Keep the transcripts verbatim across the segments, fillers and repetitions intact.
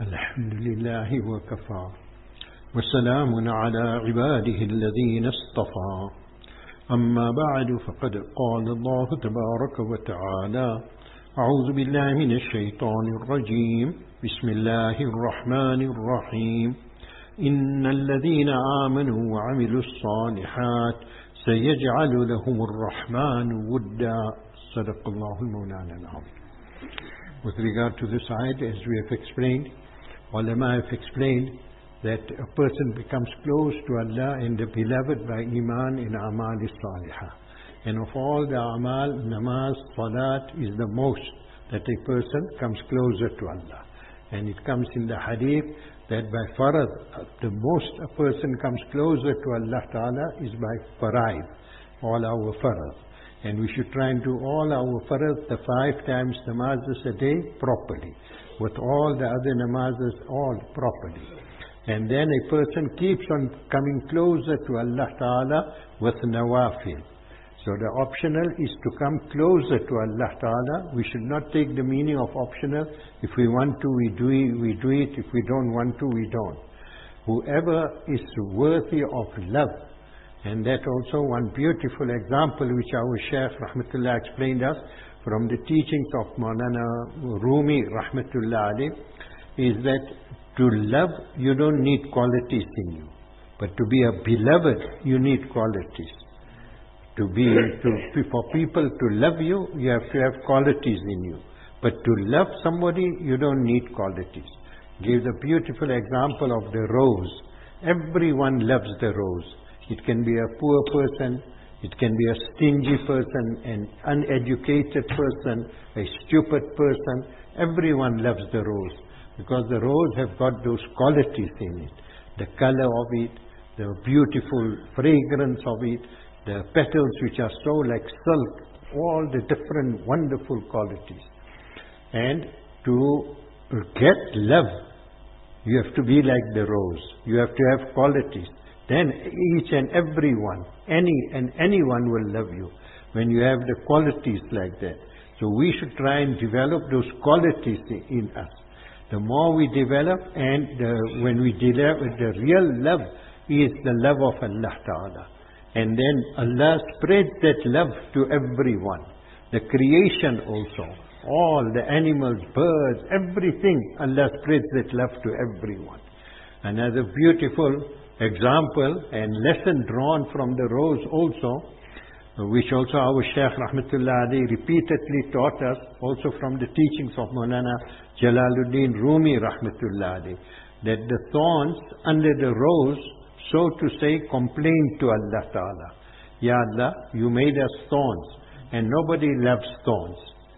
الحمد لله وكفى وسلام على عباده الذين اصطفى أما بعد فقد قال الله تبارك وتعالى أعوذ بالله من الشيطان الرجيم بسم الله الرحمن الرحيم إن الذين آمنوا وعملوا الصالحات سيجعل لهم الرحمن ودا صدق الله المولانا العظيم. With regard to this ayat, as we have explained, ulama have explained that a person becomes close to Allah and the beloved by iman in amal salihah. And of all the amal, namaz, salat is the most that a person comes closer to Allah. And it comes in the hadith that by farad, the most a person comes closer to Allah Ta'ala is by faraid, all our farad. And we should try and do all our farad, the five times namazes a day, properly. With all the other namazes, all properly. And then a person keeps on coming closer to Allah Ta'ala with nawafil. So the optional is to come closer to Allah Ta'ala. We should not take the meaning of optional. If we want to, we do it, we do it. If we don't want to, we don't. Whoever is worthy of love, and that also one beautiful example which our Shaykh Rahmatullah explained us from the teachings of Maulana Rumi Rahmatullah alayh, is that to love you don't need qualities in you, but to be a beloved you need qualities. To be to for people to love you, you have to have qualities in you. But to love somebody, you don't need qualities. Give the beautiful example of the rose. Everyone loves the rose. It can be a poor person, it can be a stingy person, an uneducated person, a stupid person. Everyone loves the rose because the rose have got those qualities in it. The color of it, the beautiful fragrance of it, the petals which are so like silk, all the different wonderful qualities. And to get love, you have to be like the rose. You have to have qualities. Then each and every one, any and anyone will love you when you have the qualities like that. So we should try and develop those qualities in us. The more we develop, and the, when we develop, the real love is the love of Allah Ta'ala. And then Allah spreads that love to everyone. The creation also, all the animals, birds, everything, Allah spreads that love to everyone. Another beautiful example and lesson drawn from the rose also, which also our Shaykh Rahmatullah alayhi repeatedly taught us, also from the teachings of Maulana Jalaluddin Rumi Rahmatullah alayhi, that the thorns under the rose, so to say, complain to Allah Ta'ala. Ya Allah, you made us thorns, and nobody loves thorns.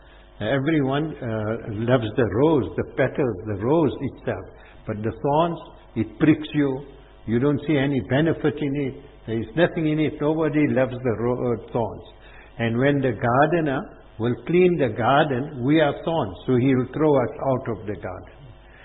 Everyone uh, loves the rose, the petals, the rose itself. But the thorns, it pricks you. You don't see any benefit in it. There is nothing in it. Nobody loves the ro- uh, thorns. And when the gardener will clean the garden, we are thorns, so he will throw us out of the garden.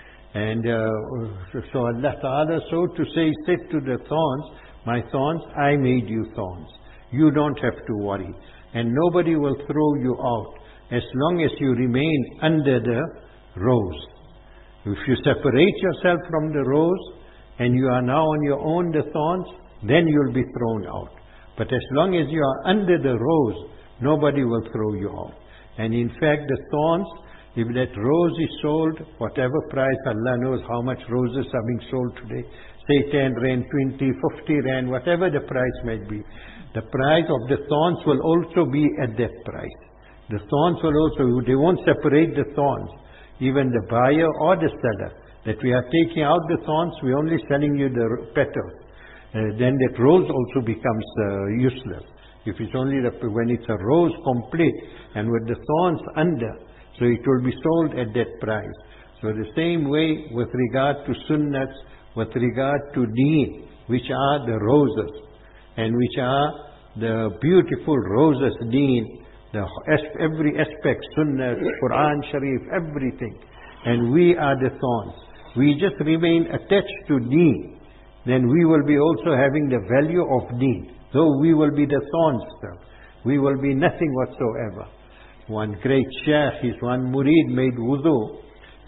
And uh, so Allah Ta'ala, so to say, said to the thorns, my thorns, I made you thorns. You don't have to worry. And nobody will throw you out as long as you remain under the rose. If you separate yourself from the rose and you are now on your own, the thorns, then you'll be thrown out. But as long as you are under the rose, nobody will throw you out. And in fact, the thorns, if that rose is sold, whatever price, Allah knows how much roses are being sold today, say ten rand, twenty, fifty rand, whatever the price might be, the price of the thorns will also be at that price. The thorns will also, they won't separate the thorns, even the buyer or the seller, that we are taking out the thorns, we're only selling you the petals. Uh, then that rose also becomes uh, useless. If it's only the, when it's a rose complete and with the thorns under, so it will be sold at that price. So the same way with regard to sunnats, with regard to deen, which are the roses, and which are the beautiful roses deen, the every aspect, sunnah, Quran, Sharif, everything. And we are the thorns. We just remain attached to deen, then we will be also having the value of deen. Though we will be the thorns, we will be nothing whatsoever. One great shaykh, his one murid made wudu,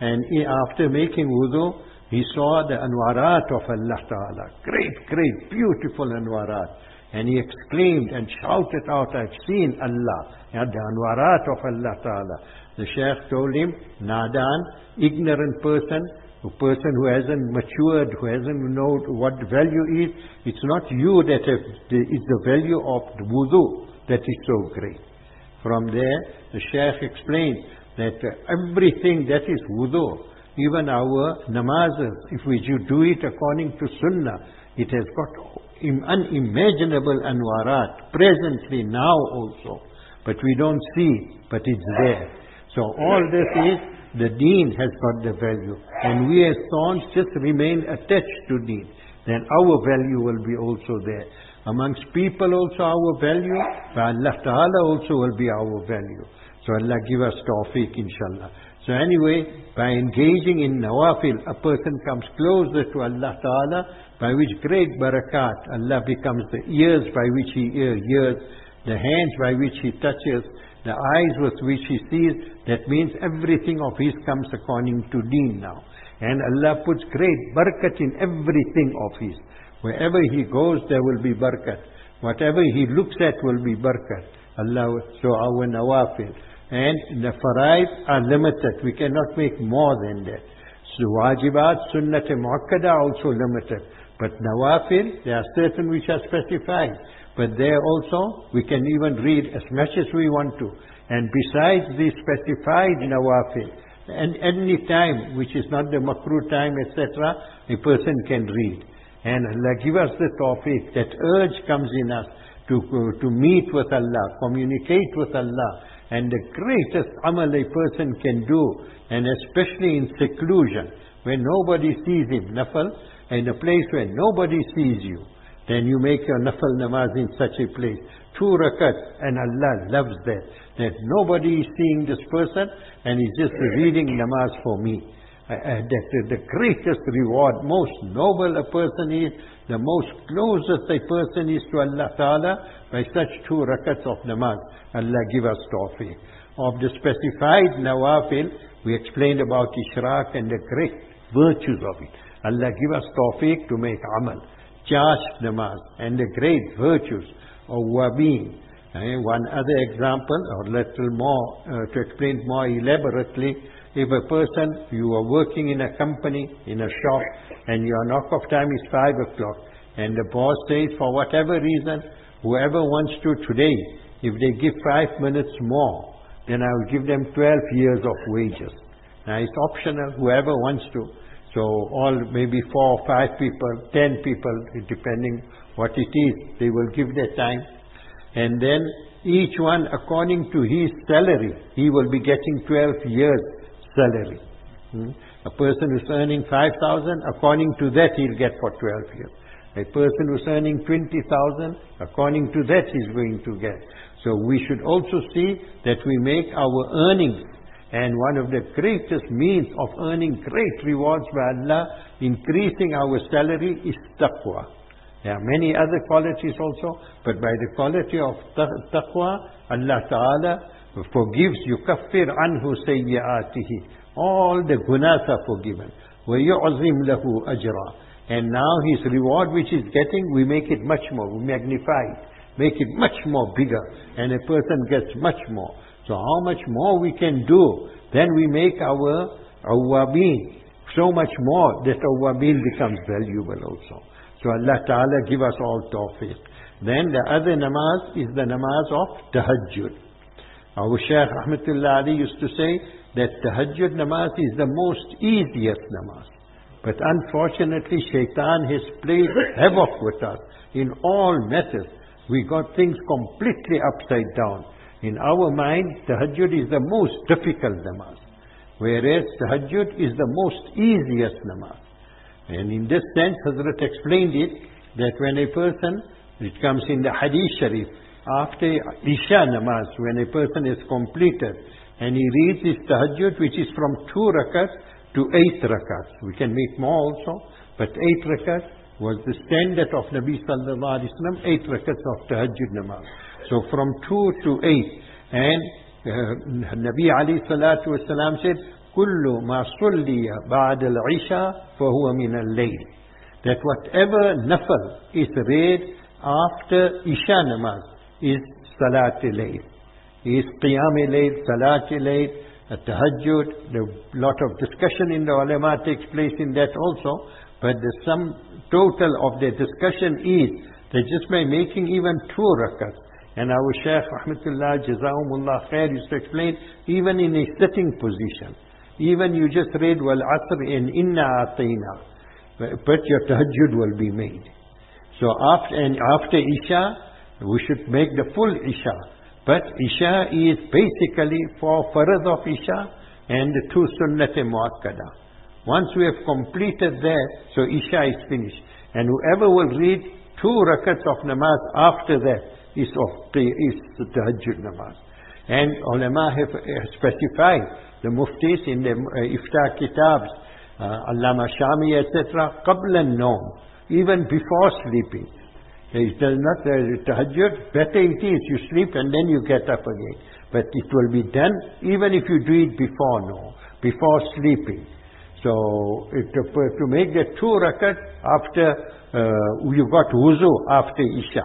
And he, after making wudu, he saw the anwarat of Allah Ta'ala. Great, great, beautiful anwarat. And he exclaimed and shouted out, I've seen Allah. And the anwarat of Allah Ta'ala. The Shaykh told him, Nadan, ignorant person, a person who hasn't matured, who hasn't known what value is, it's not you that have, it's the value of the wudu that is so great. From there, the Shaykh explained that everything that is wudu, even our namazes, if we do it according to sunnah, it has got unimaginable anwarat presently now also. But we don't see, but it's there. So all this is, the deen has got the value. And we as thorns just remain attached to deen. Then our value will be also there. Amongst people also our value, but Allah Ta'ala also will be our value. So Allah give us tawfiq, inshallah. So anyway, by engaging in nawafil, a person comes closer to Allah Ta'ala, by which great barakat, Allah becomes the ears by which He hears, the hands by which He touches, the eyes with which He sees. That means everything of His comes according to deen now. And Allah puts great barakat in everything of His. Wherever He goes, there will be barakat. Whatever He looks at will be barakat. Allah, so our nawafil. And the faraid are limited. We cannot make more than that. So wajibat, sunnat, muakkada are also limited. But nawafil, there are certain which are specified. But there also, we can even read as much as we want to. And besides the specified nawafil, and any time which is not the makruh time, et cetera, a person can read. And Allah give us the tawfiq, that urge comes in us to, to meet with Allah, communicate with Allah. And the greatest amal a person can do, and especially in seclusion, where nobody sees him, nafal, in a place where nobody sees you, then you make your nafal namaz in such a place. Two rakat, and Allah loves that. That nobody is seeing this person, and he's just reading namaz for me. Uh, uh, that uh, the greatest reward, most noble a person is, the most closest a person is to Allah Ta'ala, by such two rakats of namaz. Allah give us tawfiq. Of the specified nawafil, we explained about ishraq and the great virtues of it. Allah give us tawfiq to make amal. Chash namaz and the great virtues of wabeen. Eh, one other example, or little more, uh, to explain more elaborately, if a person, you are working in a company, in a shop, and your knock-off time is five o'clock, and the boss says, for whatever reason, whoever wants to today, if they give five minutes more, then I will give them twelve years of wages. Now it's optional, whoever wants to. So all, maybe four or five people, ten people, depending what it is, they will give their time. And then each one, according to his salary, he will be getting twelve years salary. Hmm? A person who's earning five thousand, according to that he'll get for twelve years. A person who's earning twenty thousand, according to that he's going to get. So we should also see that we make our earnings. And one of the greatest means of earning great rewards by Allah, increasing our salary, is taqwa. There are many other qualities also, but by the quality of taqwa, Allah Ta'ala forgives, yukaffir anhu sayyi'atihi. All the gunas are forgiven. وَيُعْظِمْ لَهُ أَجْرًا. And now his reward which he's getting, we make it much more, we magnify it, make it much more bigger, and a person gets much more. So how much more we can do, then we make our awwabeen so much more that awwabeen becomes valuable also. So Allah Ta'ala give us all tawfiq. Then the other namaz is the namaz of tahajjud. Our Shaykh Rahmatullah Ali used to say that tahajjud namaz is the most easiest namaz. But unfortunately shaitan has played havoc with us in all matters. We got things completely upside down. In our mind, tahajjud is the most difficult namaz, whereas tahajjud is the most easiest namaz. And in this sense, Hazrat explained it, that when a person, it comes in the Hadith Sharif, after Isha namaz, when a person is completed, and he reads his tahajjud, which is from two rakats to eight rakats. We can make more also, but eight rakats was the standard of Nabi Sallallahu Alaihi Wasallam, eight rakats of tahajjud namaz. So from two to eight, and uh, Nabi alayhi salatu wasalam said, كل ما صلي بعد العشاء فهو من الليل. That whatever nafal is read after Isha namaz is Salat al-Layl, is Qiyam al-Layl, Salat al-Layl, Tahajjud. A lot of discussion in the ulama takes place in that also, but the sum total of the discussion is that just by making even two rakats, and our Shaykh Rahmatullah Jazahumullah Khair used to explain, even in a sitting position, even you just read Wal Asr in Inna Atayna, but your tahajjud will be made. So after, and after Isha, we should make the full Isha. But Isha is basically for Farad of Isha and the two Sunnat Muakkada. Once we have completed that, so Isha is finished. And whoever will read two rakats of namaz after that is of is tahajjud namaz. And ulama have specified, the muftis in the uh, iftar kitabs, uh, Allama Shami, et cetera, qabla an-nawm, even before sleeping. It does not uh, tahajjud, better it is you sleep and then you get up again. But it will be done even if you do it before no, before sleeping. So it, to, to make the two rakat after uh, you got wuzu after Isha.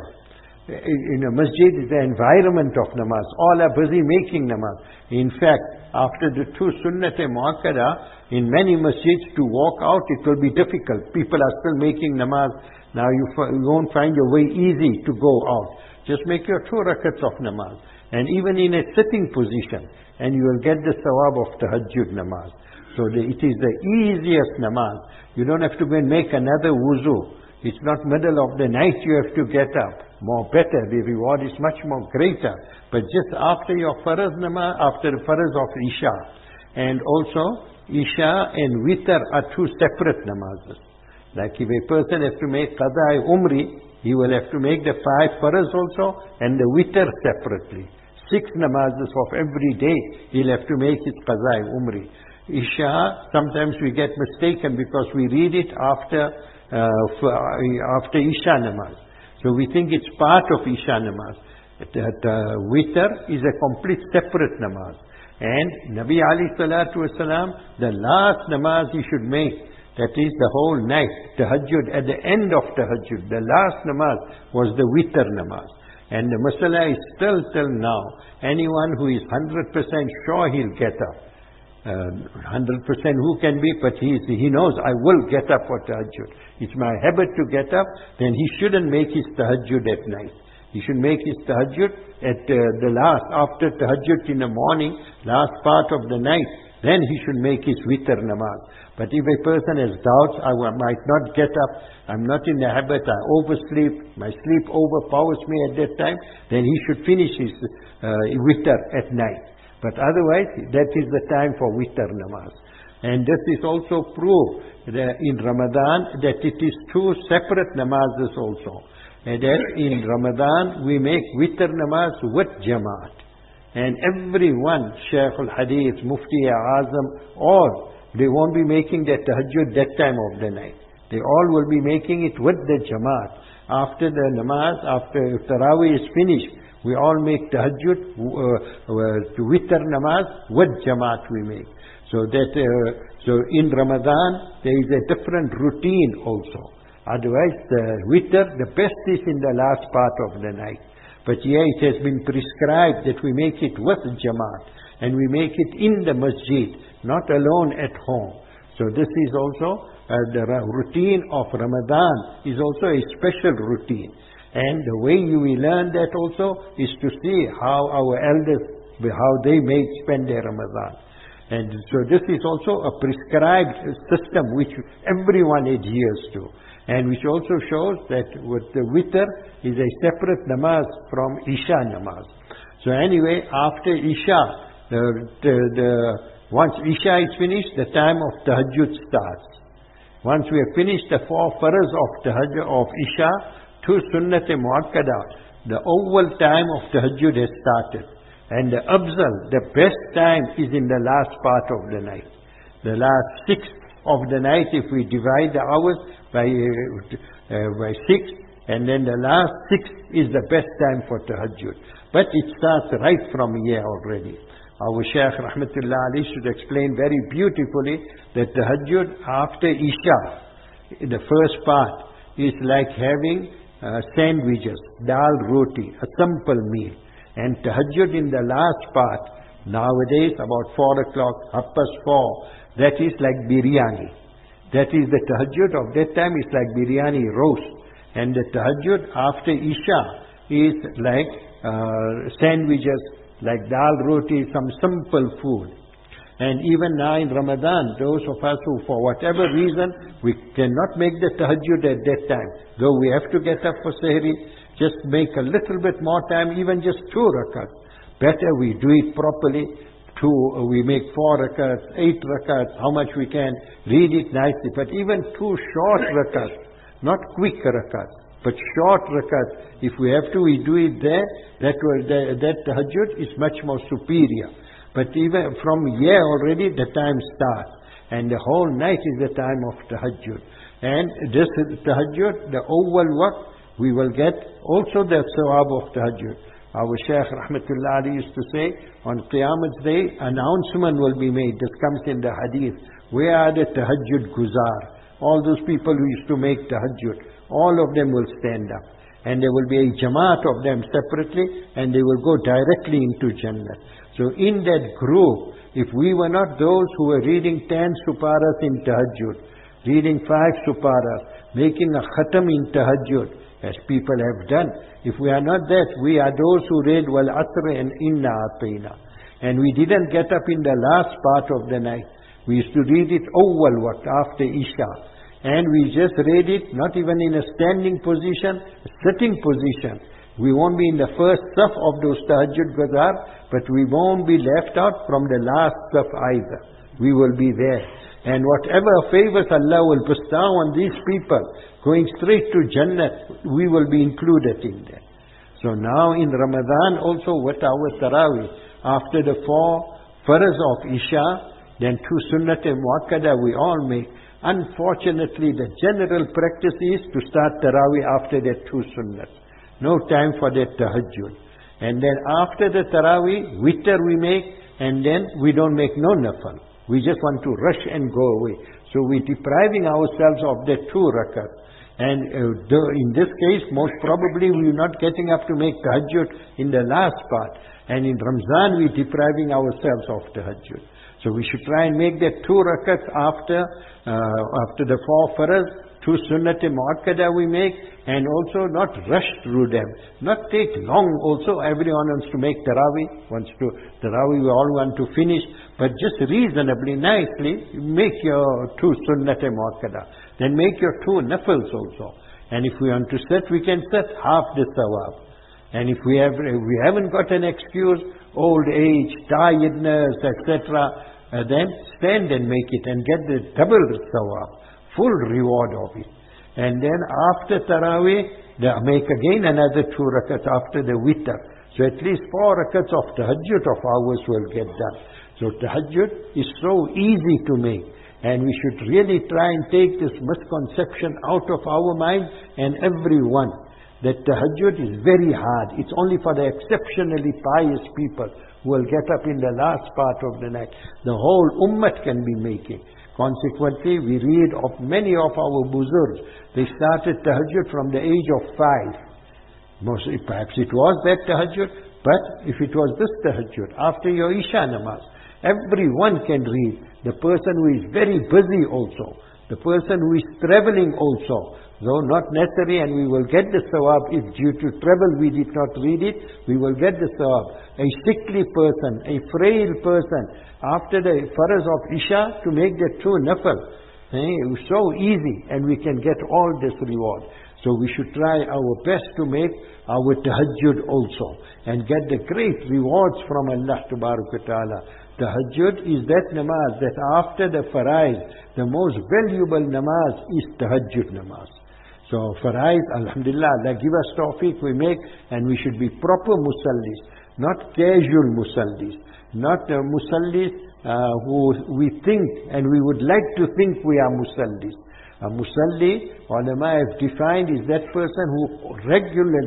In a masjid is the environment of namaz. All are busy making namaz. In fact, after the two sunnat muakkada, in many masjids to walk out it will be difficult. People are still making namaz. Now you, you won't find your way easy to go out. Just make your two rakats of namaz. And even in a sitting position, and you will get the sawab of tahajjud namaz. So the, it is the easiest namaz. You don't have to go and make another wuzu. It's not middle of the night you have to get up. More better, the reward is much more greater. But just after your faraz namaz, after the faraz of Isha. And also, Isha and Witr are two separate namazes. Like if a person has to make Qadai Umri, he will have to make the five faraz also and the Witr separately. Six namazes of every day, he'll have to make his Qadai Umri. Isha, sometimes we get mistaken because we read it after uh, after Isha namaz. So we think it's part of Isha namaz. That uh, Witr is a complete separate namaz. And Nabi alayhi salatu wasalam, the last namaz he should make, that is the whole night, tahajjud, at the end of tahajjud, the last namaz was the Witr namaz. And the masala is still till now, anyone who is one hundred percent sure he'll get up, uh, one hundred percent who can be, but he, he knows, I will get up for tahajjud. It's my habit to get up, then he shouldn't make his tahajjud at night. He should make his tahajjud at uh, the last, after tahajjud in the morning, last part of the night, then he should make his witr namaz. But if a person has doubts, I might not get up, I'm not in the habit, I oversleep, my sleep overpowers me at that time, then he should finish his uh, witr at night. But otherwise, that is the time for witr namaz. And this is also proof that in Ramadan that it is two separate namazes also. And that in Ramadan we make witr namaz with jamaat. And everyone, Shaykh al-Hadith, Mufti Azam, all, they won't be making their tahajjud that time of the night. They all will be making it with the jamaat. After the namaz, after Tarawih is finished, we all make tahajjud, uh, uh, witr namaz, with jamaat we make. So that, uh, so in Ramadan, there is a different routine also. Otherwise, the witr, the best is in the last part of the night. But here it has been prescribed that we make it with jamaat. And we make it in the masjid, not alone at home. So this is also, uh, the routine of Ramadan is also a special routine. And the way we learn that also is to see how our elders, how they may spend their Ramadan. And so this is also a prescribed system which everyone adheres to. And which also shows that with the witr is a separate namaz from Isha namaz. So anyway, after Isha, the, the, the, once Isha is finished, the time of tahajjud starts. Once we have finished the four faraz of tahajjud of Isha, two sunnat muakkada, the awwal time of tahajjud has started. And the afzal, the best time is in the last part of the night. The last sixth of the night, if we divide the hours by, uh, uh, by six, and then the last six is the best time for tahajjud. But it starts right from here already. Our Shaykh Rahmatullah Ali should explain very beautifully that tahajjud after Isha, the first part, is like having uh, sandwiches, dal roti, a simple meal. And tahajjud in the last part, nowadays about four o'clock, half past four, that is like biryani. That is the tahajjud of that time is like biryani roast. And the tahajjud after Isha is like uh, sandwiches, like dal roti, some simple food. And even now in Ramadan, those of us who for whatever reason, we cannot make the tahajjud at that time, though we have to get up for sahri, just make a little bit more time, even just two rakats. Better we do it properly. Two, we make four rakats, eight rakats, how much we can, read it nicely. But even two short rakats, not quick rakats, but short rakats, if we have to, we do it there, that, will, that, that tahajjud is much more superior. But even from here already the time starts. And the whole night is the time of tahajjud. And this tahajjud, the awwal waqt, we will get also the sawab of tahajjud. Our Shaykh Rahmatullah Ali used to say, on Qiyamah's day, announcement will be made. This comes in the hadith. Where are the tahajjud guzar? All those people who used to make tahajjud, all of them will stand up. And there will be a jamaat of them separately, and they will go directly into Jannah. So in that group, if we were not those who were reading ten suparas in tahajjud, reading five suparas, making a khatam in tahajjud, as people have done, if we are not that, we are those who read wal asr and inna atayna. And we didn't get up in the last part of the night. We used to read it awwal waqt, after Isha. And we just read it, not even in a standing position, a sitting position. We won't be in the first saf of those tahajjud guzar, but we won't be left out from the last saf either. We will be there. And whatever favors Allah will bestow on these people, going straight to Jannah, we will be included in that. So now in Ramadan also, what our Tarawih, after the four faraz of Isha, then two sunnat and muakkada we all make. Unfortunately, the general practice is to start Tarawih after that two sunnat. No time for that tahajjud. And then after the Tarawih, witr we make, and then we don't make no nafal. We just want to rush and go away. So we're depriving ourselves of that two rakat. And uh, in this case, most probably we're not getting up to make tahajjud in the last part. And in Ramzan, we're depriving ourselves of tahajjud. So we should try and make that two rakats after, uh, after the four faraz, two sunnat muakkada we make, and also not rush through them. Not take long also. Everyone wants to make tarawih, wants to, tarawih we all want to finish, but just reasonably, nicely, make your two sunnat muakkada. Then make your two nafils also. And if we want to sit, we can sit half the sawab. And if we have, if we haven't got an excuse, old age, tiredness, et cetera, uh, then stand and make it and get the double sawab, full reward of it. And then after Taraweeh, they make again another two rakats after the witr. So at least four rakats of tahajjud of ours will get done. So tahajjud is so easy to make. And we should really try and take this misconception out of our mind and everyone, that tahajjud is very hard. It's only for the exceptionally pious people who will get up in the last part of the night. The whole ummah can be making. Consequently, we read of many of our buzurgs. They started tahajjud from the age of five. Most, perhaps it was that tahajjud, but if it was this tahajjud, after your Isha namaz, everyone can read. The person who is very busy also, the person who is traveling also, though not necessary, and we will get the sawab if due to travel we did not read it, we will get the sawab. A sickly person, a frail person, after the faraz of Isha to make the two nafal, eh, it was so easy, and we can get all this reward. So we should try our best to make our tahajjud also, and get the great rewards from Allah Ta'ala. Tahajjud is that namaz that after the faraiz, the most valuable namaz is tahajjud namaz. So faraiz, alhamdulillah, Allah give us tawfiq, we make, and we should be proper musallis, not casual musallis, not uh, musallis uh, who we think and we would like to think we are musallis. A musalli, ulama have defined, is that person who regularly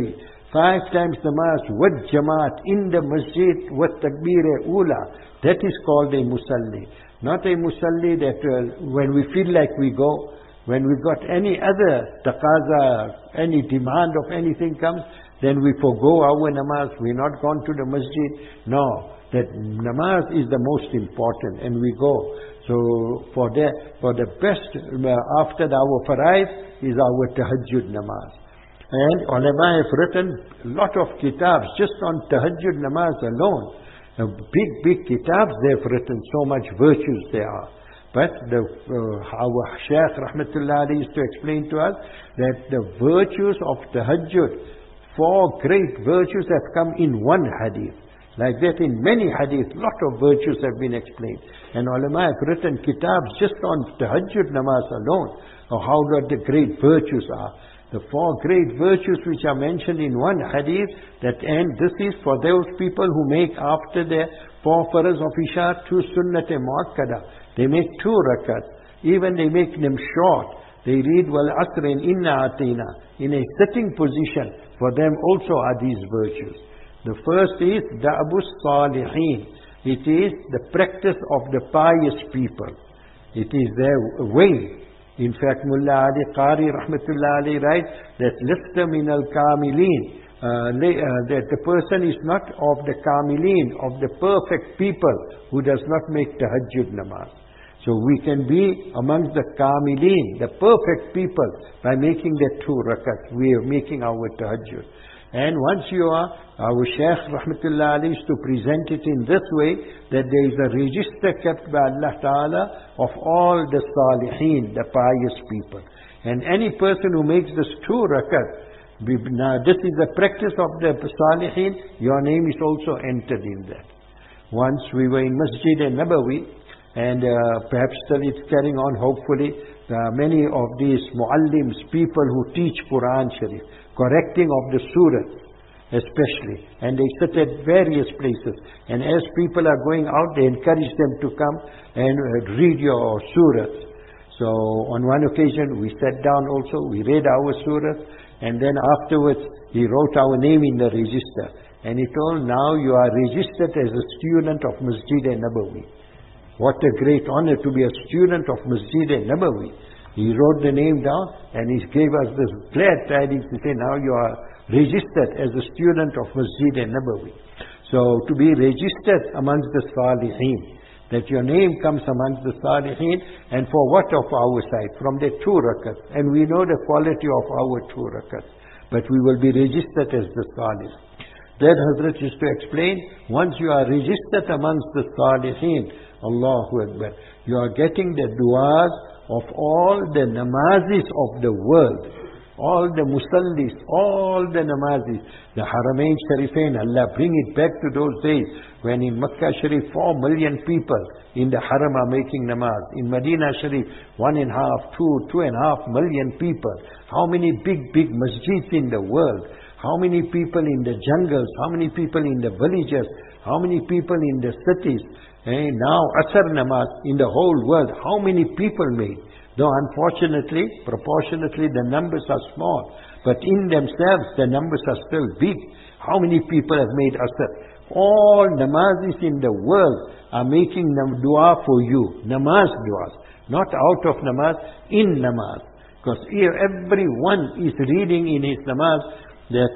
five times namaz with jamaat in the masjid with takbir-e-ula. That is called a musalli. Not a musalli that uh, when we feel like we go, when we got any other taqaza, any demand of anything comes, then we forgo our namaz, we're not gone to the masjid. No, that namaz is the most important and we go. So for the, for the best uh, after our faraid is our tahajjud namaz. And ulama have written a lot of kitabs just on tahajjud namaz alone. Now, big, big kitabs they've written, so much virtues there are. But the, uh, our Shaykh Rahmatullah Ali used to explain to us that the virtues of tahajjud, four great virtues have come in one hadith. Like that in many hadith, lot of virtues have been explained. And ulama have written kitabs just on tahajjud namaz alone, of how the great virtues are. The four great virtues which are mentioned in one hadith, that and this is for those people who make after their four faraz of Isha two sunnat-e muakkada. They make two rakats. Even they make them short. They read wal asr in inna atina. In a sitting position, for them also are these virtues. The first is da'bus salihin. It is the practice of the pious people. It is their way. In fact, Mullah Ali Qari Rahmatullah Ali writes that lista min al-kamilin, uh, that the person is not of the kamilin, of the perfect people who does not make tahajjud namaz. So we can be amongst the kamilin, the perfect people, by making the two rakats. We are making our tahajjud. And once you are, our Shaykh Rahmatullah Ali is to present it in this way, that there is a register kept by Allah Ta'ala of all the salihin, the pious people. And any person who makes this two rakat, now this is the practice of the salihin, your name is also entered in that. Once we were in Masjid Nabawi, and uh, perhaps still it's carrying on, hopefully, uh, many of these muallims, people who teach Quran Sharif, correcting of the surah especially, and they sit at various places, and as people are going out they encourage them to come and uh, read your surah. So on one occasion we sat down also, we read our surah, and then afterwards he wrote our name in the register, and he told, now you are registered as a student of Masjid Nabawi. What a great honor to be a student of Masjid Nabawi. He wrote the name down and he gave us this glad tidings to say, now you are registered as a student of Masjid Nabawi. So to be registered amongst the Salihin, that your name comes amongst the Salihin, and for what of our side? From the two rakats. And we know the quality of our two rakats. But we will be registered as the Salih. That Hazrat used to explain, once you are registered amongst the Salihin, Allahu Akbar, you are getting the du'as of all the namazis of the world, all the musallis, all the namazis, the Haramain Sharifain, Allah bring it back to those days when in Makkah Sharif four million people in the Haram are making namaz. In Medina Sharif one and a half, two, two and a half million people. How many big, big masjids in the world? How many people in the jungles? How many people in the villages? How many people in the cities? And now Asr namaz in the whole world, how many people made? Though unfortunately, proportionately the numbers are small, but in themselves the numbers are still big. How many people have made Asr? All namazis in the world are making dua for you, namaz duas, not out of namaz, in namaz. Because here everyone is reading in his namaz that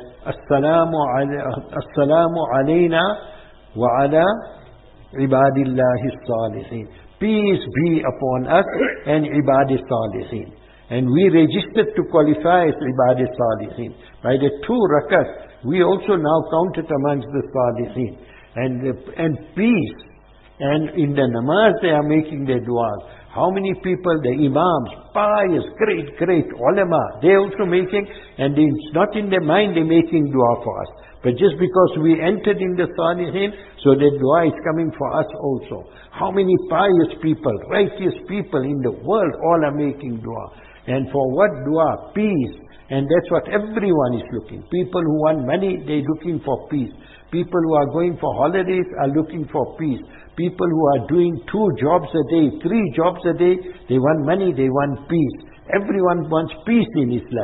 As-salamu alayna wa ala ibadillahi salihin. Peace be upon us and ibadi salihin. And we registered to qualify as ibadi salihin. By the two rakat, we also now counted amongst the salihin. And, and peace. And in the namaz they are making their du'as. How many people, the imams, pious, great, great ulama, they also making, and it's not in their mind they're making dua for us. But just because we entered in the salihin, so the dua is coming for us also. How many pious people, righteous people in the world, all are making dua. And for what dua? Peace. And that's what everyone is looking. People who want money, they're looking for peace. People who are going for holidays are looking for peace. People who are doing two jobs a day, three jobs a day, they want money, they want peace. Everyone wants peace in his life.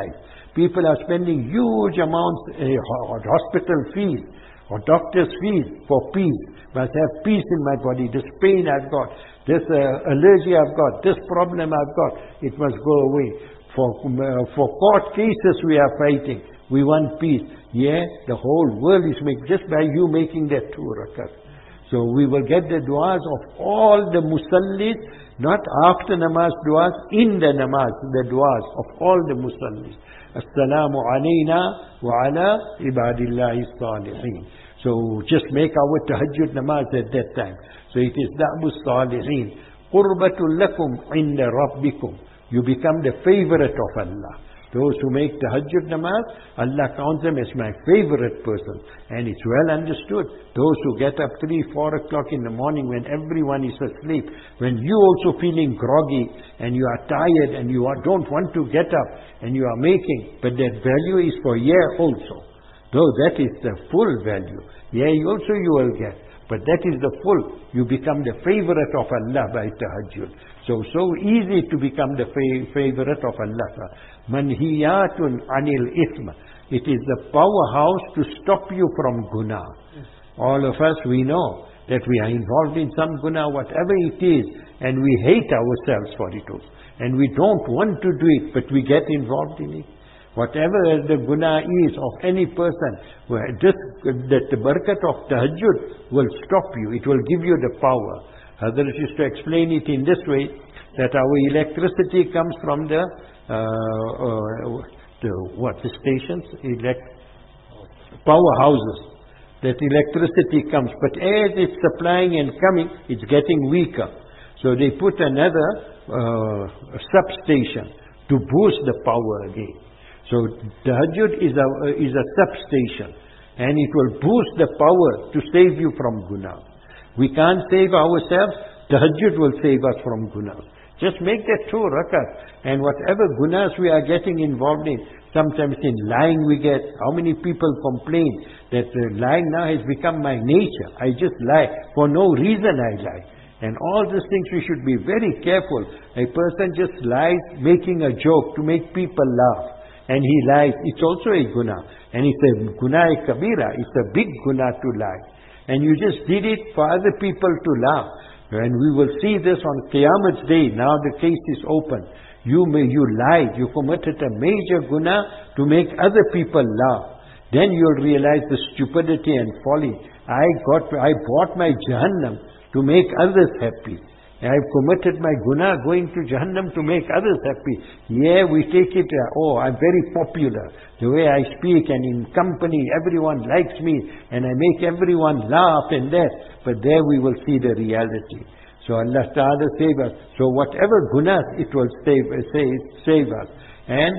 People are spending huge amounts uh, on hospital fees or doctor's fees for peace. Must have peace in my body. This pain I've got, this uh, allergy I've got, this problem I've got, it must go away. For, uh, for court cases we are fighting. We want peace. Yeah, the whole world is making, just by you making that two rakat. So we will get the du'as of all the musallis, not after namaz du'as, in the namaz, the du'as of all the musallis. Assalamu alayna wa ala ibadillahi salihin. So just make our tahajjud namaz at that time. So it is da'bu salihin. Qurbatul lakum inda rabbikum. You become the favorite of Allah. Those who make tahajjud namaz, Allah counts them as my favorite person. And it's well understood. Those who get up three, four o'clock in the morning when everyone is asleep, when you also feeling groggy and you are tired and you are, don't want to get up and you are making, but that value is for yeah also. Though that is the full value. Yeah, also you will get. But that is the full. You become the favorite of Allah by tahajjud. So, so easy to become the fa favorite of Allah. Manhiyatun anil ithma. It is the powerhouse to stop you from guna. All of us, we know that we are involved in some guna, whatever it is, and we hate ourselves for it. And we don't want to do it, but we get involved in it. Whatever the guna is of any person, this, that the barakat of tahajjud will stop you. It will give you the power. Hazrat used to explain it in this way, that our electricity comes from the, uh, uh, the what, the stations, elect powerhouses. That electricity comes, but as it's supplying and coming, it's getting weaker. So they put another uh, substation to boost the power again. So tahajjud is a, is a substation, and it will boost the power to save you from guna. We can't save ourselves, tahajjud will save us from guna. Just make that two rakat, and whatever gunas we are getting involved in, sometimes in lying we get, how many people complain that uh, lying now has become my nature. I just lie, for no reason I lie. And all these things we should be very careful. A person just lies making a joke to make people laugh. And he lies, it's also a guna. And it's a guna kabira, it's a big guna to lie. And you just did it for other people to laugh. And we will see this on Qiyamah's day. Now the case is open. You may, you lied, you committed a major guna to make other people laugh. Then you'll realize the stupidity and folly. I got, I bought my Jahannam to make others happy. I've committed my guna going to Jahannam to make others happy. Yeah, we take it, uh, oh, I'm very popular. The way I speak and in company, everyone likes me and I make everyone laugh and that. But there we will see the reality. So Allah Ta'ala save us. So whatever gunas, it will save, uh, save, save us. And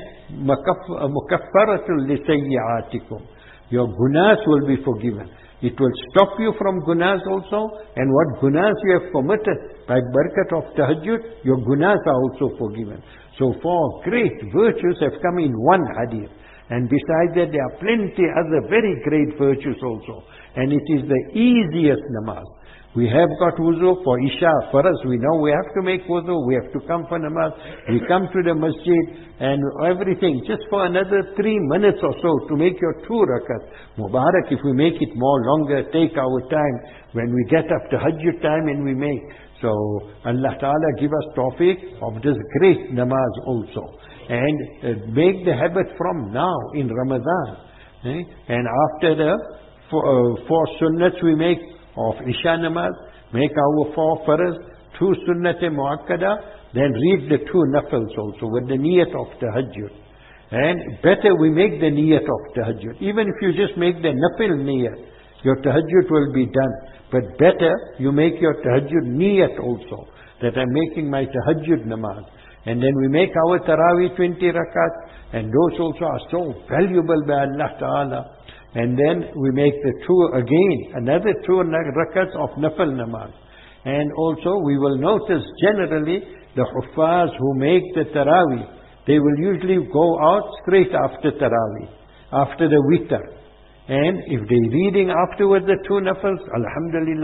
mukaffaratul lisayyi'atikum. Your gunas will be forgiven. It will stop you from gunas also, and what gunas you have committed by barakat of tahajjud, your gunas are also forgiven. So four great virtues have come in one hadith. And besides that, there are plenty other very great virtues also. And it is the easiest namaz. We have got wuzu for Isha. For us, we know we have to make wuzu, we have to come for namaz. We come to the masjid and everything, just for another three minutes or so to make your two rakat. Mubarak if we make it more longer, take our time. When we get up to tahajjud time and we make. So Allah Ta'ala give us tawfiq of this great namaz also. And uh, make the habit from now in Ramadan. Eh? And after the four, uh, four sunnats we make, of Isha namaz, make our four faraz, two sunnat muakkada, then read the two nafils also with the niyat of tahajjud. And better we make the niyat of tahajjud. Even if you just make the nafil niyat, your tahajjud will be done. But better you make your tahajjud niyat also, that I'm making my tahajjud namaz. And then we make our tarawih twenty rakat, and those also are so valuable by Allah Ta'ala. And then we make the two again, another two rakats of nafil namaz. And also we will notice generally the huffaz who make the tarawih, they will usually go out straight after tarawih, after the witr. And if they're reading afterwards the two nafils, alhamdulillah,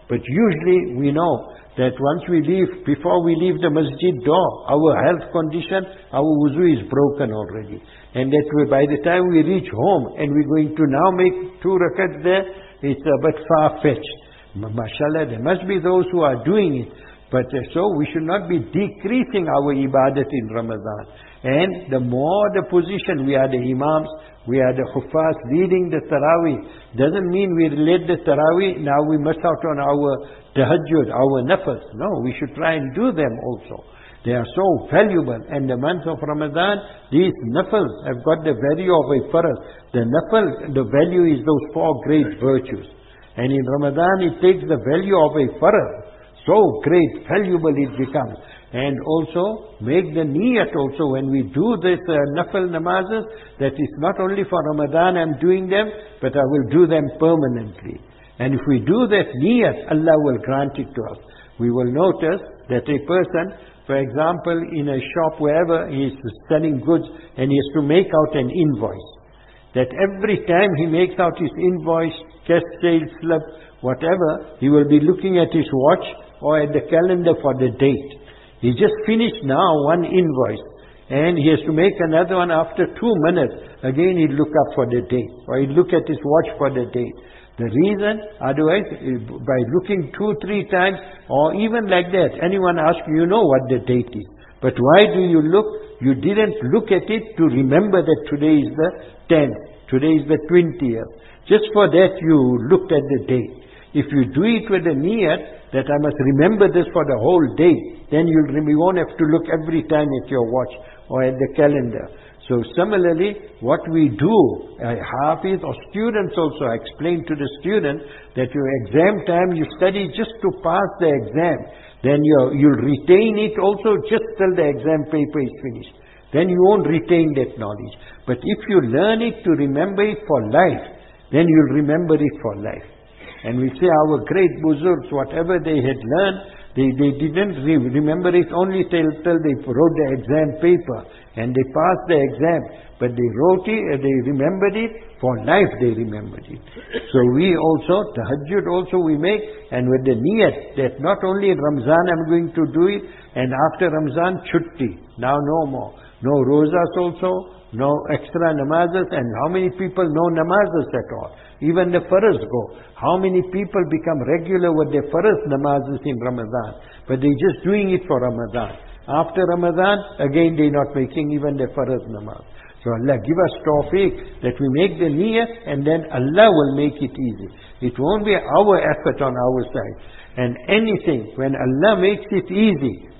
But usually we know that once we leave, before we leave the masjid door, our health condition, our wuzu is broken already. And that we, by the time we reach home and we're going to now make two rakats there, it's a bit far-fetched. MashaAllah, there must be those who are doing it. But uh, so we should not be decreasing our ibadat in Ramadan. And the more the position, we are the imams, we are the huffaz leading the tarawih. Doesn't mean we led the tarawih, now we must out on our tahajjud, our nafas. No, we should try and do them also. They are so valuable. And the month of Ramadan, these nafals have got the value of a farad. The nafal, the value is those four great virtues. And in Ramadan it takes the value of a farad. So great, valuable it becomes. And also, make the niyat also when we do this uh, nafal namazes, that is not only for Ramadan I'm doing them, but I will do them permanently. And if we do that niyat, Allah will grant it to us. We will notice that a person, for example, in a shop wherever he is selling goods and he has to make out an invoice, that every time he makes out his invoice, cash sales slip, whatever, he will be looking at his watch or at the calendar for the date. He just finished now one invoice and he has to make another one after two minutes. Again he'd look up for the date, or he'd look at his watch for the date. The reason, otherwise, by looking two, three times, or even like that, anyone asks you, you know what the date is. But why do you look? You didn't look at it to remember that today is the tenth, today is the twentieth. Just for that you looked at the date. If you do it with a niyat, that I must remember this for the whole day, then you'll, you won't have to look every time at your watch or at the calendar. So similarly, what we do, uh, hafiz or students also, explain to the student that your exam time you study just to pass the exam. Then you're, you'll retain it also just till the exam paper is finished. Then you won't retain that knowledge. But if you learn it to remember it for life, then you'll remember it for life. And we say our great buzurgs, whatever they had learned, they, they didn't re remember it only till, till they wrote the exam paper. And they passed the exam. But they wrote it, uh, they remembered it, for life they remembered it. So we also, tahajjud also we make, and with the niyat, that not only in Ramzan I'm going to do it, and after Ramzan, chutti. Now no more. No rozas also, no extra namazes, and how many people know namazes at all? Even the faraz go. How many people become regular with their faraz namazes in Ramadan? But they're just doing it for Ramadan. After Ramadan, again they're not making even the faraz namaz. So Allah give us tawfiq that we make the niyyah, and then Allah will make it easy. It won't be our effort on our side. And anything, when Allah makes it easy,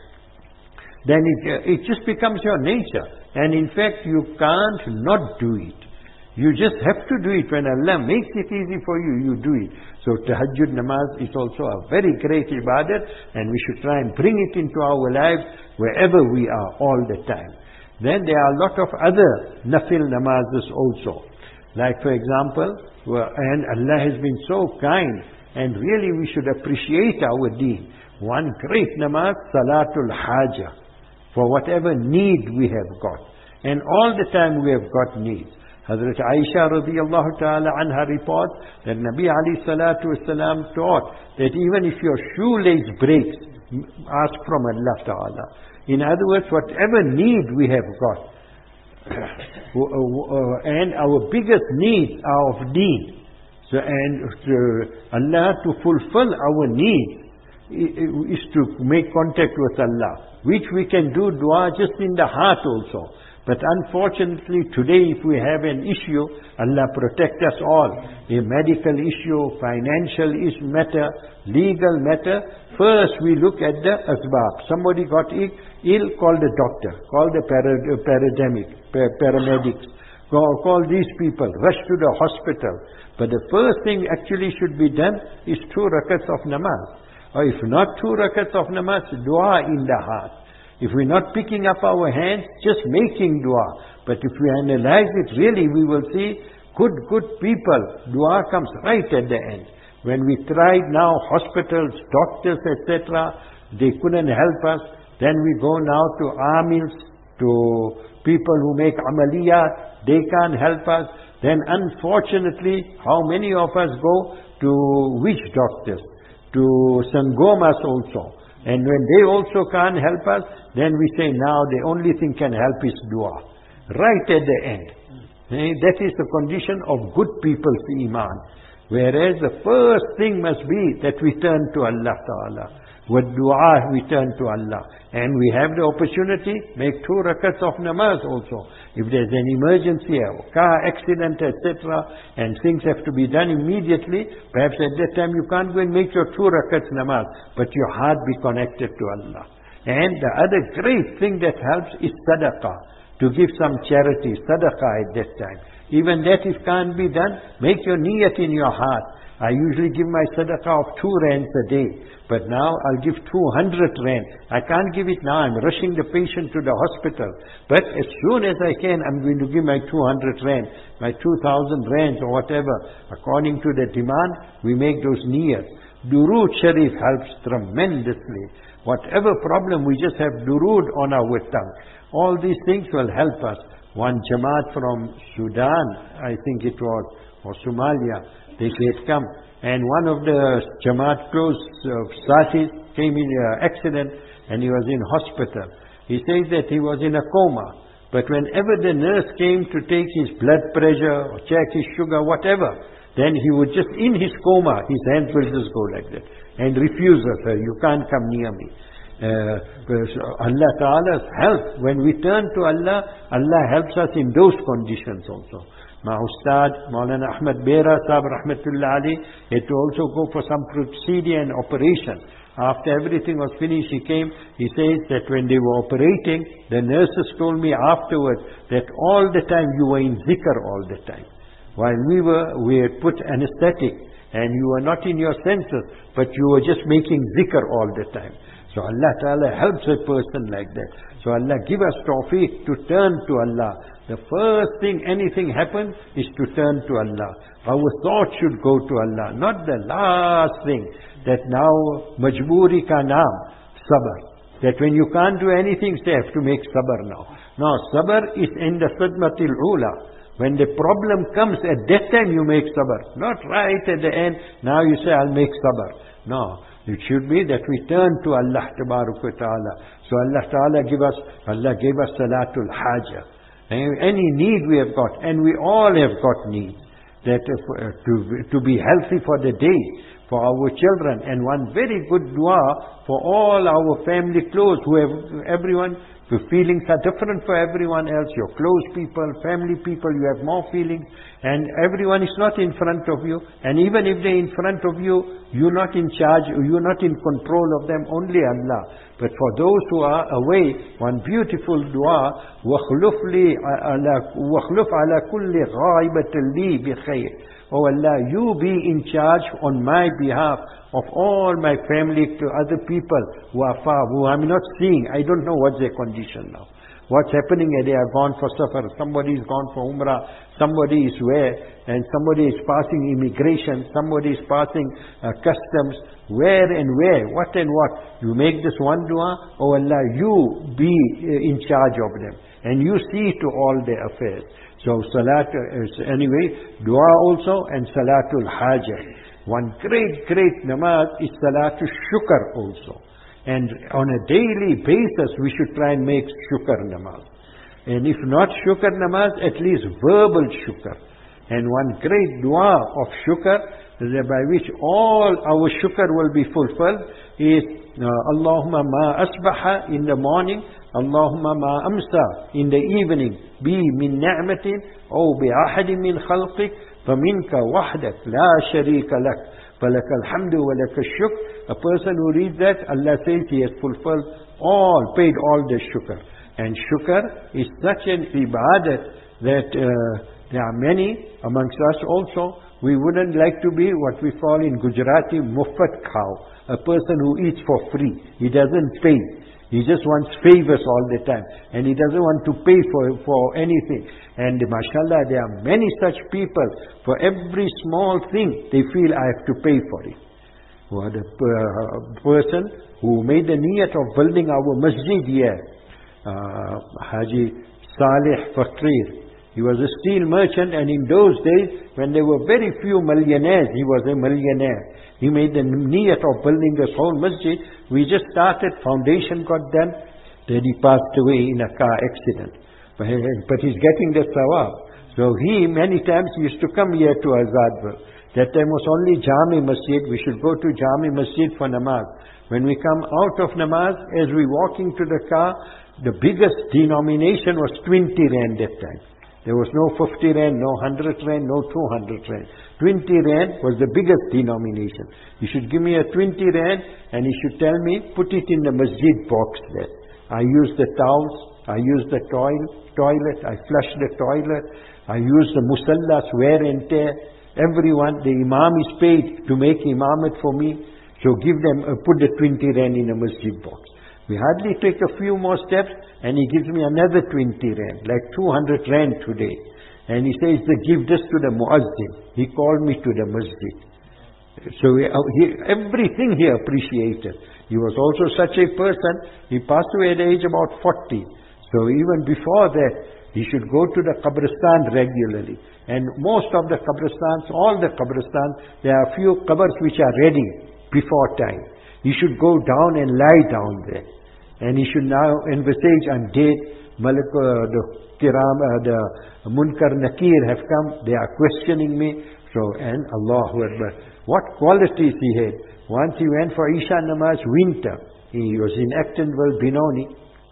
then it, uh, it just becomes your nature. And in fact, you can't not do it. You just have to do it. When Allah makes it easy for you, you do it. So tahajjud namaz is also a very great ibadat, and we should try and bring it into our lives wherever we are all the time. Then there are a lot of other nafil namazes also. Like for example, and Allah has been so kind, and really we should appreciate our deen. One great namaz, Salatul Haja, for whatever need we have got. And all the time we have got needs. Hazrat Aisha radiyallahu ta'ala anha reports that Nabi alayhi salatu wasalam taught that even if your shoelace breaks, ask from Allah ta'ala. In other words, whatever need we have got, and our biggest needs are of deen. So, and uh, Allah to fulfill our needs is to make contact with Allah, which we can do dua just in the heart also. But unfortunately today if we have an issue, Allah protect us all, a medical issue, financial issue matter, legal matter, first we look at the asbab. Somebody got ill, call the doctor, call the para, parademic, par, paramedics, call, call these people, rush to the hospital. But the first thing actually should be done is two rakats of namaz. Or if not two rakats of namaz, dua in the heart. If we're not picking up our hands, just making dua. But if we analyze it really, we will see good, good people, dua comes right at the end. When we tried now hospitals, doctors, et cetera, they couldn't help us. Then we go now to amils, to people who make amaliyat, they can't help us. Then unfortunately, how many of us go to witch doctors? to Sangomas also. And when they also can't help us, then we say now the only thing can help is dua. Right at the end. Eh, That is the condition of good people's iman. Whereas the first thing must be that we turn to Allah Ta'ala. With dua we turn to Allah. And we have the opportunity, make two rakats of namaz also. If there's an emergency, a car accident, et cetera, and things have to be done immediately, perhaps at that time you can't go and make your two rakats namaz, but your heart be connected to Allah. And the other great thing that helps is sadaqah, to give some charity, sadaqah at that time. Even that if can't be done, make your niyat in your heart. I usually give my sadaqah of two rands a day. But now I'll give two hundred rand. I can't give it now. I'm rushing the patient to the hospital. But as soon as I can, I'm going to give my two hundred rand, my two thousand rands or whatever. According to the demand, we make those niyats. Durood Sharif helps tremendously. Whatever problem, we just have durood on our tongue. All these things will help us. One Jamaat from Sudan, I think it was, or Somalia, they had come. And one of the Jamaat close uh, Satis came in an accident and he was in hospital. He says that he was in a coma. But whenever the nurse came to take his blood pressure or check his sugar, whatever, then he would just, in his coma, his hands will just go like that. And refuse her, you can't come near me. Uh, Allah Ta'ala's help, when we turn to Allah, Allah helps us in those conditions also. My Ustad, Maulana Ahmad Bera Sahib Rahmatullah Ali, had to also go for some procedure and operation. After everything was finished, he came, he says that when they were operating, the nurses told me afterwards that all the time you were in zikr all the time. While we were, we had put anesthetic and you were not in your senses, but you were just making zikr all the time. So Allah Ta'ala helps a person like that. So Allah give us tawfiq to turn to Allah. The first thing, anything happens, is to turn to Allah. Our thought should go to Allah, not the last thing, that now, majburi ka naam, sabr. That when you can't do anything, say, have to make sabr now. No, sabr is in the sadmatil ula. When the problem comes, at that time you make sabr. Not right at the end, now you say, I'll make sabr. No. It should be that we turn to Allah Ta'ala. So Allah Ta'ala give us, Allah gave us Salatul Hajah. Any need we have got, and we all have got needs, that uh, to, to be healthy for the day, for our children, and one very good dua for all our family close, who have everyone. The feelings are different for everyone else. Your close people, family people, you have more feelings. And everyone is not in front of you. And even if they're in front of you, you're not in charge, you're not in control of them, only Allah. But for those who are away, one beautiful dua, وَخْلُفْ لِي عَلَى وَخْلُفْ عَلَى كُلِّ غَائِبَةٍ لِي بِخَيْرٍ. Oh Allah, you be in charge on my behalf of all my family, to other people who are far, who I'm not seeing. I don't know what's their condition now. What's happening? They are gone for safar, somebody is gone for umrah, somebody is where, and somebody is passing immigration, somebody is passing uh, customs, where and where, what and what. You make this one dua, oh Allah, you be uh, in charge of them, and you see to all their affairs. So salat, uh, anyway, dua also, and salatul hajah. One great, great namaz is salatul shukr also. And on a daily basis, we should try and make shukr namaz. And if not shukr namaz, at least verbal shukr. And one great dua of shukr, by which all our shukr will be fulfilled, is uh, Allahumma ma asbaha in the morning, Allahumma ma amsa in the evening, bi min ni'matin, or bi ahadin min khalqik, فَمِنْكَ وَحْدَكَ لَا شَرِيكَ لَكَ فَلَكَ الْحَمْدُ وَلَكَ الشُّكْرُ. A person who reads that, Allah says he has fulfilled all, paid all the shukr. And shukr is such an ibadat that uh, there are many amongst us also. We wouldn't like to be what we call in Gujarati mufat cow, a person who eats for free. He doesn't pay. He just wants favors all the time. And he doesn't want to pay for, for anything. And mashallah, there are many such people. For every small thing, they feel I have to pay for it. Well, the uh, person who made the niyat of building our masjid here, uh, Haji Saleh Fakir, He was a steel merchant, and in those days, when there were very few millionaires, he was a millionaire. He made the niyat of building this whole masjid. We just started, foundation got done, then he passed away in a car accident. But, but he's getting the sawab. So he, many times, used to come here to Azadpur. That time was only Jami Masjid. We should go to Jami Masjid for namaz. When we come out of namaz, as we walking to the car, the biggest denomination was twenty rand that time. There was no fifty rand, no one hundred rand, no two hundred rand. twenty rand was the biggest denomination. You should give me a twenty rand and you should tell me, put it in the masjid box there. I use the towels, I use the toilet, toilet, I flush the toilet, I use the musallas, wear and tear. Everyone, the imam is paid to make imamat for me. So give them, uh, put the twenty rand in a masjid box. We hardly take a few more steps and he gives me another twenty rand, like two hundred rand today. And he says, give this to the muazzin. He called me to the masjid. So he, uh, he, everything he appreciated. He was also such a person, he passed away at the age about forty. So even before that, he should go to the Qabristan regularly. And most of the Qabristans, all the Qabristans, there are few qabrs which are ready before time. He should go down and lie down there. And he should now envisage and date, Malik, uh, the Kiram, uh, the Munkar Nakir have come, they are questioning me. So, and Allahu Akbar. What qualities he had. Once he went for Isha Namaz, winter. He was in Actonville, Benoni.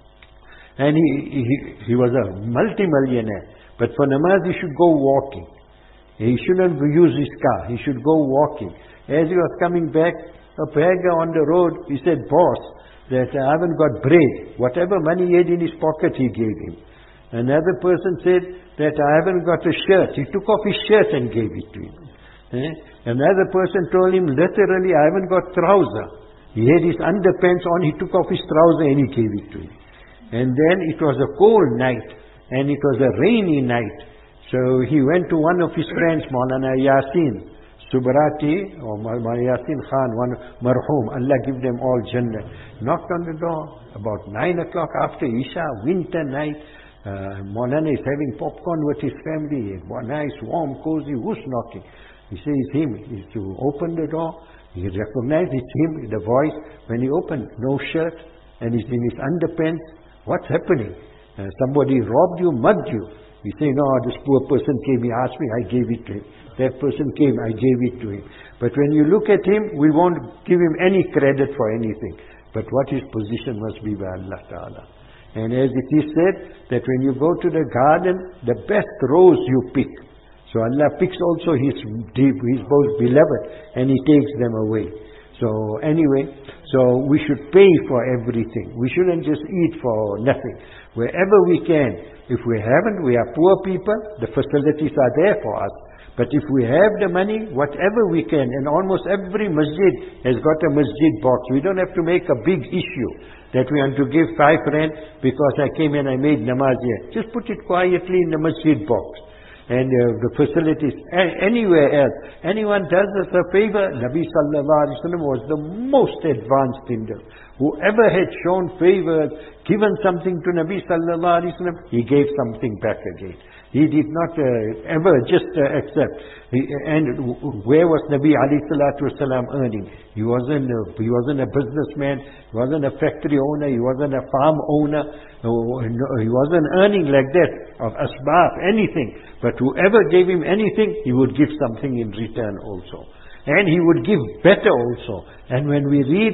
And he, he, he was a multi-millionaire. But for namaz, he should go walking. He shouldn't use his car. He should go walking. As he was coming back, a beggar on the road, he said, boss, that I haven't got bread. Whatever money he had in his pocket, he gave him. Another person said that I haven't got a shirt. He took off his shirt and gave it to him. Eh? Another person told him, literally, I haven't got trouser. He had his underpants on, he took off his trouser and he gave it to him. And then it was a cold night, and it was a rainy night. So he went to one of his friends, Maulana Yasin Subrati, or Maulana Yasin Khan, one marhum, Allah give them all Jannah. Knocked on the door, about nine o'clock after Isha, winter night. Uh, Maulana is having popcorn with his family, nice, warm, cozy. Who's knocking? He says, it's him. He's to open the door. He recognized it's him, the voice. When he opened, no shirt, and he's in his underpants. What's happening? Uh, somebody robbed you, mugged you. You say, no, this poor person came, he asked me, I gave it to him. That person came, I gave it to him. But when you look at him, we won't give him any credit for anything. But what his position must be by Allah Ta'ala. And as it is said, that when you go to the garden, the best rose you pick. So Allah picks also his deep, his most beloved, and he takes them away. So anyway, so we should pay for everything. We shouldn't just eat for nothing. Wherever we can. If we haven't, we are poor people, the facilities are there for us. But if we have the money, whatever we can, and almost every masjid has got a masjid box. We don't have to make a big issue that we want to give five rand because I came and I made namaz here. Just put it quietly in the masjid box. And uh, the facilities, a- anywhere else. Anyone does us a favor, Nabi Sallallahu Alaihi Wasallam was the most advanced in them. Whoever had shown favors, given something to Nabi Sallallahu Alaihi Wasallam, he gave something back again. He did not uh, ever just uh, accept. He, and where was Nabi Alayhi Salatu Wasallam earning? He wasn't, a, he wasn't a businessman, he wasn't a factory owner, he wasn't a farm owner, he wasn't earning like that of asbab, anything. But whoever gave him anything, he would give something in return also. And he would give better also. And when we read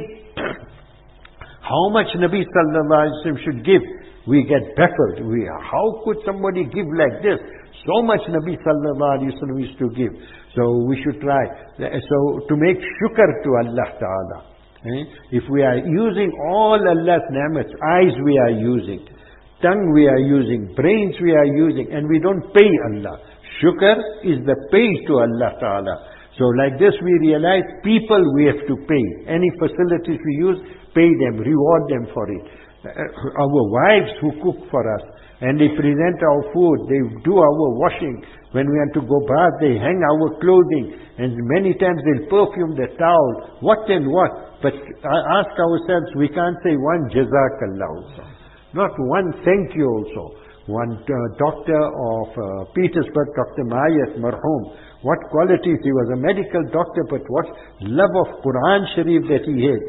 how much Nabi Sallallahu Alaihi Wasallam should give, we get baffled. We, how could somebody give like this? So much Nabi Sallallahu Alaihi Wasallam used to give. So we should try. So to make shukr to Allah Ta'ala. Eh? If we are using all Allah's ni'mats, eyes we are using, tongue we are using, brains we are using, and we don't pay Allah. Shukr is the pay to Allah Ta'ala. So like this we realize people we have to pay. Any facilities we use, pay them, reward them for it. Uh, our wives who cook for us, and they present our food, they do our washing. When we want to go bath, they hang our clothing, and many times they'll perfume the towel, what and what. But I ask ourselves, we can't say one Jazakallah also. Not one thank you also. one uh, doctor of uh, Petersburg, Doctor Mayat Marhum, what qualities, he was a medical doctor, but what love of Quran Sharif that he had,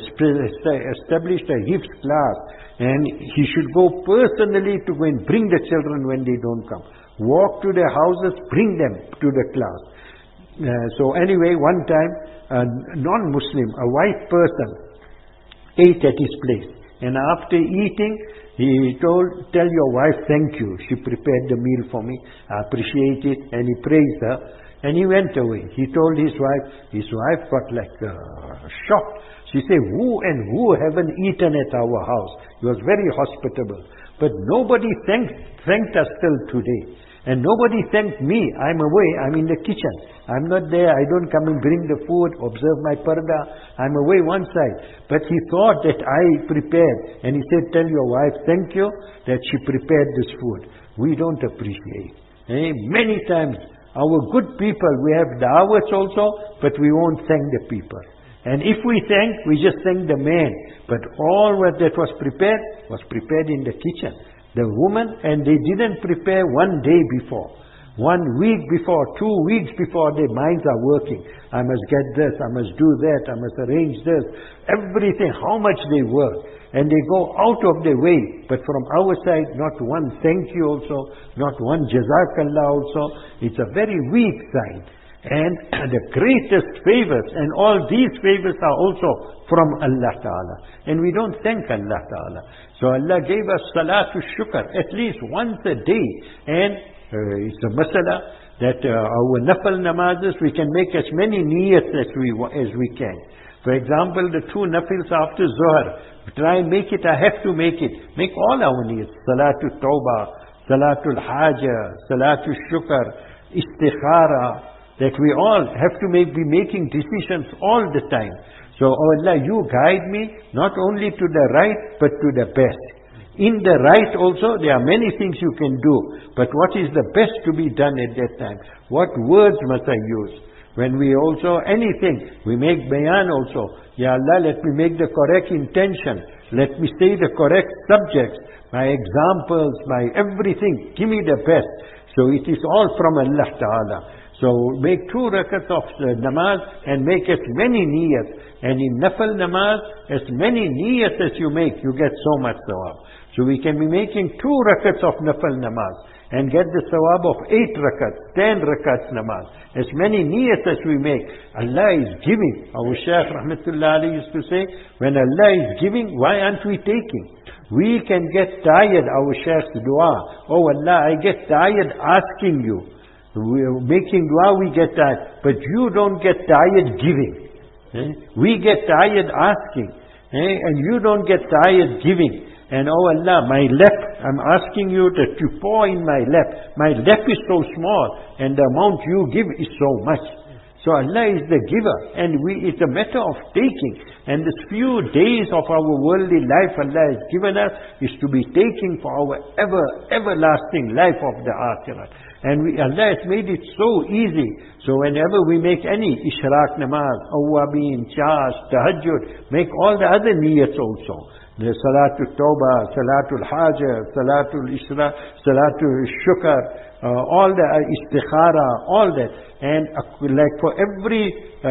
established a Hifz class, and he should go personally to go and bring the children when they don't come. Walk to their houses, bring them to the class. Uh, so anyway, one time, a non-Muslim, a white person, ate at his place. And after eating, he told, tell your wife thank you. She prepared the meal for me. I appreciate it. And he praised her. And he went away. He told his wife, his wife got like uh, shocked. She said, who and who haven't eaten at our house? He was very hospitable. But nobody thanked, thanked us till today. And nobody thanked me. I'm away. I'm in the kitchen. I'm not there. I don't come and bring the food, observe my parda. I'm away one side. But he thought that I prepared. And he said, tell your wife, thank you that she prepared this food. We don't appreciate. Eh? Many times, our good people, we have da'wats also, but we won't thank the people. And if we thank, we just thank the man. But all what that was prepared, was prepared in the kitchen. The woman, and they didn't prepare one day before. One week before, two weeks before, their minds are working. I must get this, I must do that, I must arrange this. Everything, how much they work. And they go out of their way. But from our side, not one thank you also, not one jazakallah also. It's a very weak side. And the greatest favors, and all these favors are also from Allah Ta'ala. And we don't thank Allah Ta'ala. So Allah gave us Salatul Shukr at least once a day. And uh, it's a masala that uh, our nafal namazes, we can make as many niyats as we, as we can. For example, the two nafils after Zuhr, try and make it, I have to make it. Make all our niyats. Salatul Tawbah, Salatul Haja, Salatul Shukr, Istikhara, that we all have to make, be making decisions all the time. So, oh Allah, you guide me not only to the right, but to the best. In the right also, there are many things you can do. But what is the best to be done at that time? What words must I use? When we also, anything, we make bayan also. Ya Allah, let me make the correct intention. Let me say the correct subjects. My examples, my everything. Give me the best. So it is all from Allah Ta'ala. So make two rakats of uh, namaz and make as many niyats. And in nafal namaz, as many niyats as you make, you get so much sawab. So we can be making two rakats of nafal namaz and get the sawab of eight rakats, ten rakats namaz. As many niyats as we make, Allah is giving. Our Shaykh Rahmatullah Ali used to say, when Allah is giving, why aren't we taking? We can get tired, our Shaykh's dua. Oh Allah, I get tired asking you. We are making dua, we get tired. But you don't get tired giving. Eh? We get tired asking. Eh? And you don't get tired giving. And oh Allah, my lap, I'm asking you that you pour in my lap. My lap is so small, and the amount you give is so much. So Allah is the giver, and we, it's a matter of taking. And this few days of our worldly life Allah has given us is to be taking for our ever, everlasting life of the Akhirah. And we, Allah has made it so easy. So whenever we make any Ishraq namaz, Awwabin, Chash, Tahajjud, make all the other niyats also. The Salatul Tawbah, Salatul Haja, Salatul Isra, Salatul Shukr, uh, all the uh, Istikhara, all that. And uh, like for every,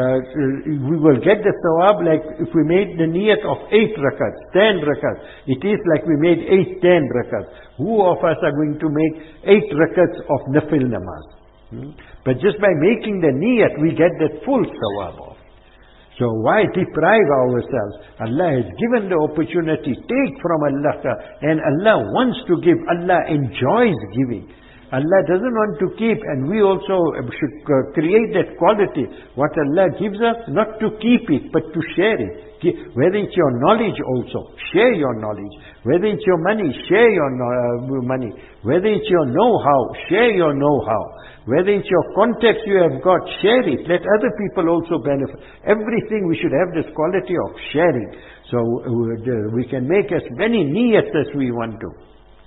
uh, we will get the thawab like if we made the niyat of eight rakats, ten rakats. It is like we made eight, ten rakats. Who of us are going to make eight rakats of nafil namaz? Hmm? But just by making the niyat, we get that full thawab of. So why deprive ourselves? Allah has given the opportunity. Take from Allah. And Allah wants to give. Allah enjoys giving. Allah doesn't want to keep, and we also should create that quality. What Allah gives us, not to keep it, but to share it. Whether it's your knowledge also, share your knowledge. Whether it's your money, share your uh, money. Whether it's your know-how, share your know-how. Whether it's your contacts you have got, share it. Let other people also benefit. Everything we should have this quality of sharing. So uh, we can make as many niyats as we want to.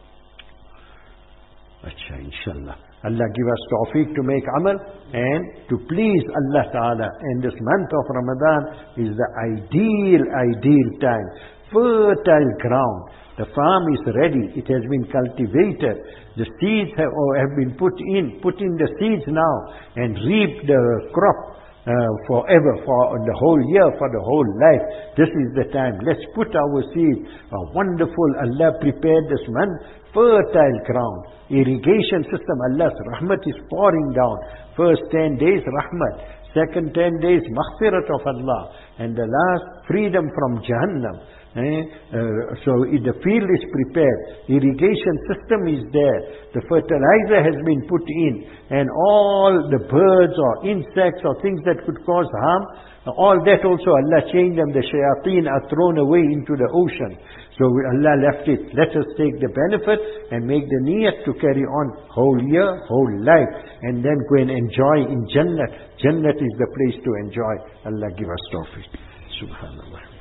Acha, inshallah. Allah give us tawfiq to make amal and to please Allah Ta'ala. And this month of Ramadan is the ideal, ideal time. fertile ground. The farm is ready. It has been cultivated. The seeds have, or have been put in. Put in the seeds now and reap the crop uh, forever, for the whole year, for the whole life. This is the time. Let's put our seed. A wonderful Allah prepared this one fertile ground. Irrigation system. Allah's rahmat is pouring down. First ten days rahmat. Second ten days maghfirat of Allah. And the last freedom from Jahannam. Eh? Uh, so the field is prepared, irrigation system is there, the fertilizer has been put in, and all the birds or insects or things that could cause harm, all that also Allah changed them. The shayateen are thrown away into the ocean. So Allah left it. Let us take the benefit and make the niyat to carry on whole year, whole life, and then go and enjoy in Jannat. Jannat is the place to enjoy. Allah give us tawfiq. Subhanallah.